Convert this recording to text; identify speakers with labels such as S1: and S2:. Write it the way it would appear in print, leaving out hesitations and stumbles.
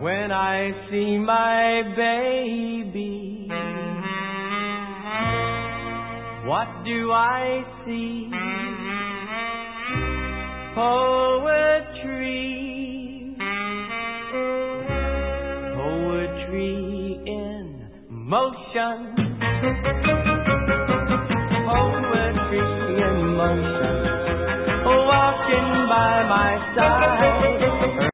S1: when I see my baby. What do I see? Poetry, poetry in motion.